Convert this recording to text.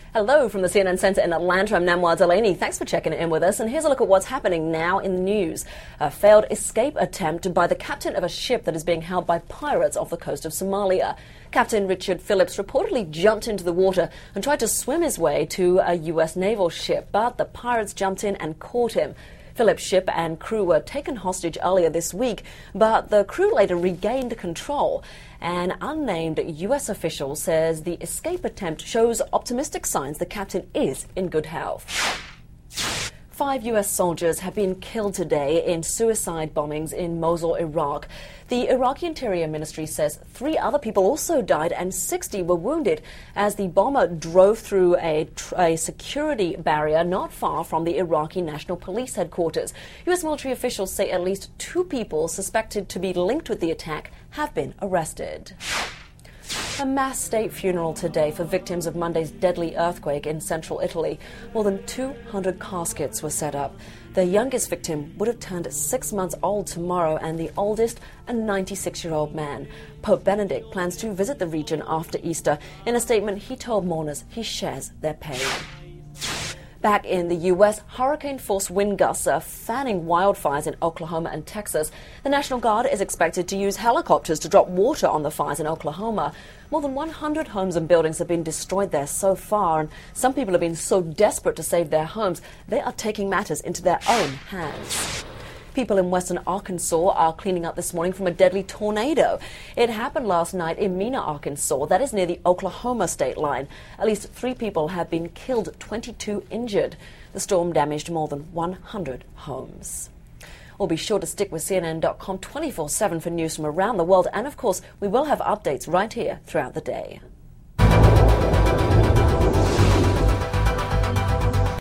Hello from the CNN Centre in Atlanta. I'm Namwa Delaney. Thanks for checking in with us. And here's a look at what's happening now in the news. A failed escape attempt by the captain of a ship that is being held by pirates off the coast of Somalia. Captain Richard Phillips reportedly jumped into the water and tried to swim his way to a U.S. naval ship, but the pirates jumped in and caught him. Phillips' ship and crew were taken hostage earlier this week, but the crew later regained control. An unnamed U.S. official says the escape attempt shows optimistic signs the captain is in good health. 5 U.S. soldiers have been killed today in suicide bombings in Mosul, Iraq. The Iraqi Interior Ministry says 3 other people also died and 60 were wounded as the bomber drove through a security barrier not far from the Iraqi National Police headquarters. U.S. military officials say at least 2 people suspected to be linked with the attack have been arrested. A mass state funeral today for victims of Monday's deadly earthquake in central Italy. More than 200 caskets were set up. The youngest victim would have turned 6 months old tomorrow, and the oldest, a 96-year-old man. Pope Benedict plans to visit the region after Easter. In a statement, he told mourners he shares their pain. Back in the U.S., hurricane-force wind gusts are fanning wildfires in Oklahoma and Texas. The National Guard is expected to use helicopters to drop water on the fires in Oklahoma. More than 100 homes and buildings have been destroyed there so far, and some people have been so desperate to save their homes, they are taking matters into their own hands. People in western Arkansas are cleaning up this morning from a deadly tornado. It happened last night in Mena, Arkansas. That is near the Oklahoma state line. At least 3 people have been killed, 22 injured. The storm damaged more than 100 homes. Well, be sure to stick with CNN.com 24/7 for news from around the world. And, of course, we will have updates right here throughout the day.